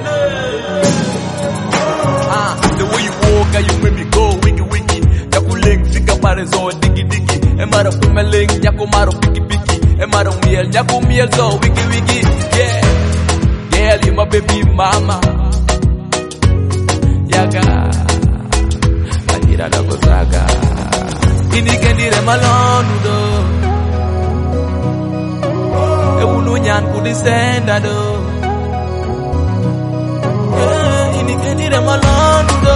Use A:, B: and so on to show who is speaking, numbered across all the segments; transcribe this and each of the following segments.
A: The way you walk, you make me go wiggy wiggy. Yakuling fika pare zo digi digi. Emaro kumeling yako maro piki piki. Emaro miel yako miel zo wiggy wiggy. Yeah, girl you my baby mama. Yaga, Akira da Gozaga. Inikendire malonu do. Eunu nyan kudisenda do. Inikendire malonu do.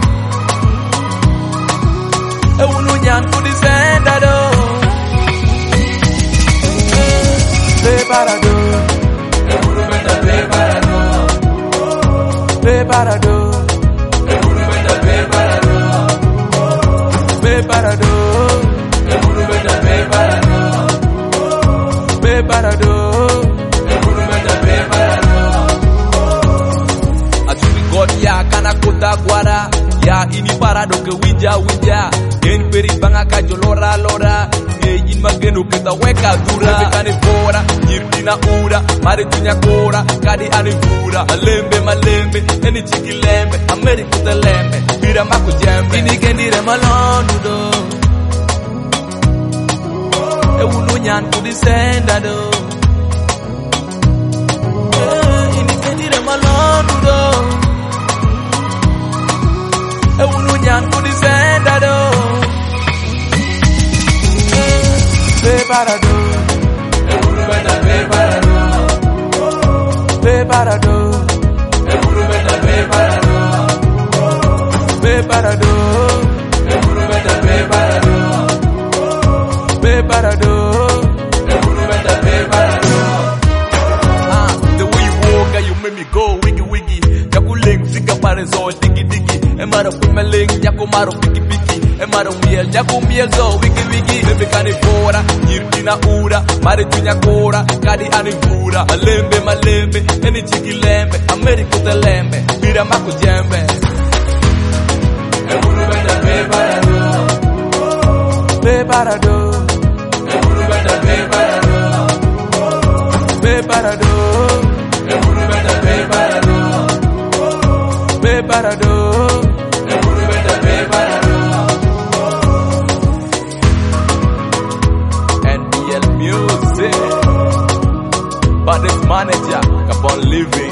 A: Eunu nyan kudisenda do. Preparado. Eunu benda preparado. Preparado. Eunu benda preparado. Preparado. Eunu benda preparado. Preparado. Eunu benda preparado. Ajuri God ya kana kota guara. Ya ini parado ke wija wija. En peri banga kajo lora lora. Yin mageno keta weka dura. Bekane fora, yirtina ura. Mare tunya kora, kadi anifura. Malembe malembe, eni chiki lembe. Ameri kuta lembe, bira mako jembe. Ini kendire malonu do. Eunu nyan kudisenda do. Ini kendire malonu do. Eunu nyan kudisenda do. Preparado. Eunu benda preparado. Preparado. Eunu benda preparado. Preparado. Eunu benda preparado. Preparado. Eunu benda preparado. The way you walk, you make me go wiggy wiggy. Yakuling fika pare zo digi digi. Emaro kumeling yako maro piki piki. Emaro miel yako miel zo wiggy wiggy. Bebe kani fora, yirtina ura. Mare tunya kora, kadi anifura. Malembe malembe, eni chiki lembe. Ameri kuta lembe, bira mako jembe. Eunu benda preparado. Preparado. Eunu benda preparado. Preparado. Eunu benda preparado. Preparado. Eunu benda preparado. NBL Music. But this manager keep on living.